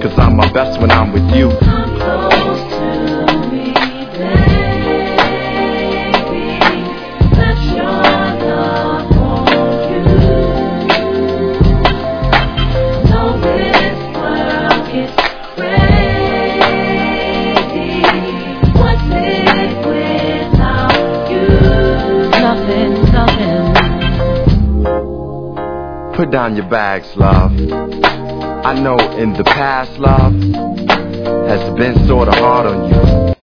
'cause I'm my best when I'm with you. Come close to me, baby. Let your love hold you. Know this world gets crazy. What's it without you? Nothing, nothing. Put down your bags, love. I know in the past, love has been sorta hard on you.